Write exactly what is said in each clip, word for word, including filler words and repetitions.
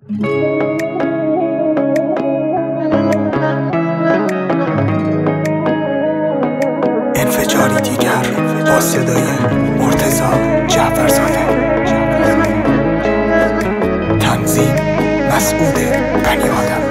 انفجاری دیگر با صدای مرتضی جعفرزاده. تنظیم مسعود بنی آدم.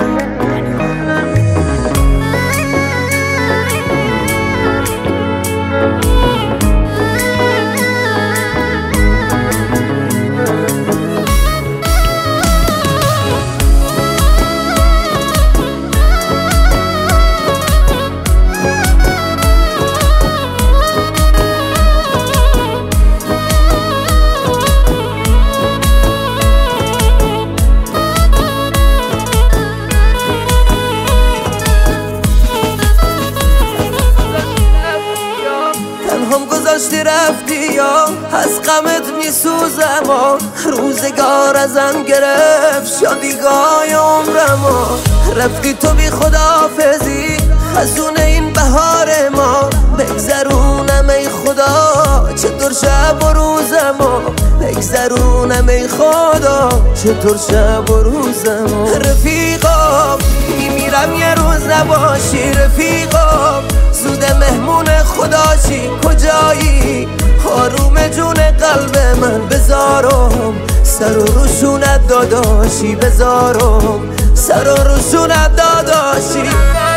گذاشتی رفتی یا از غمت میسوزم و روزگار ازم گرفت شادیگاه عمرم. رفتی تو بی خداحافظی خزون این بهار ما. بگذرونم ای خدا چطور شب و روزم بگذرونم ای خدا چطور شب و روزم. رفیقا میمیرم یه روز نباشی رفیقا، زود مهمون خداشی کجایی؟ آروم جون قلب من بذارم سر و روشونت داداشی بذارم سر و روشونت داداشی.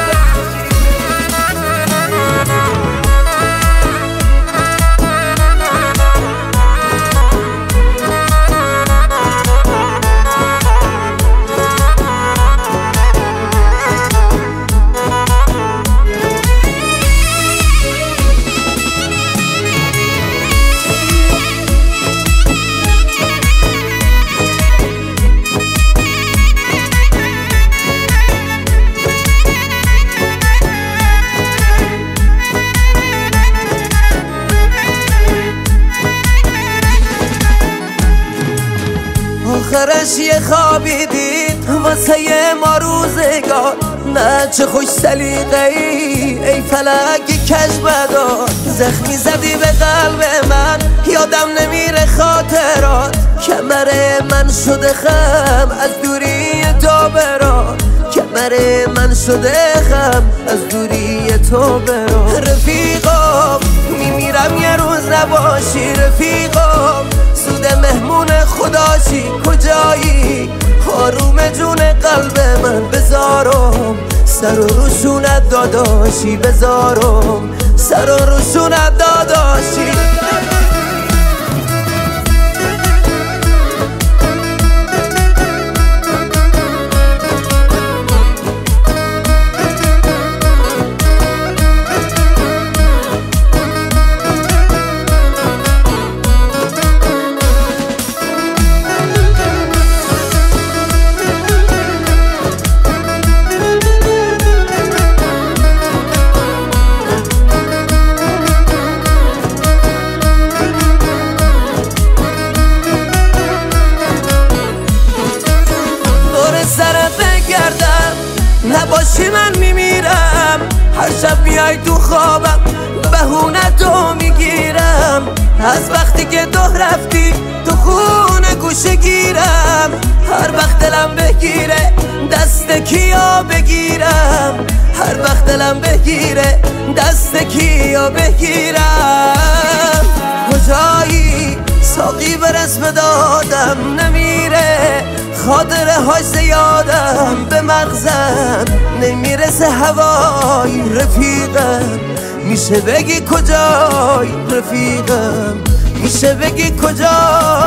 آخرش یه خوابی دید واسه یه ما روزگار. نه چه خوش سلیقه ای ای فلک کژبدار. زخمی زدی به قلب من یادم نمیره خاطرات. کمر من شده خم از دوری تو برا. کمر من شده خم از دوری تو برا. رفیقا میمیرم یه روز نباشی رفیقا، زود مهمون خداشی کجایی؟ آروم جون قلب من بذارم سر و روشونت داداشی بذارم سر و روشونت داداشی. نباشی من میمیرم، هر شب میای تو خوابم بهونه تو میگیرم. از وقتی که تو رفتی تو خونه گوشه گیرم. هر وقت دلم بگیره دست کیا بگیرم. هر وقت دلم بگیره دست کیا بگیرم. کجایی؟ ساقی برس به دادم نمیره، خاطره هاش زیادم به مغزم نمیرسه هوای رفیقم. میشه بگی کجای رفیقم؟ میشه بگی کجای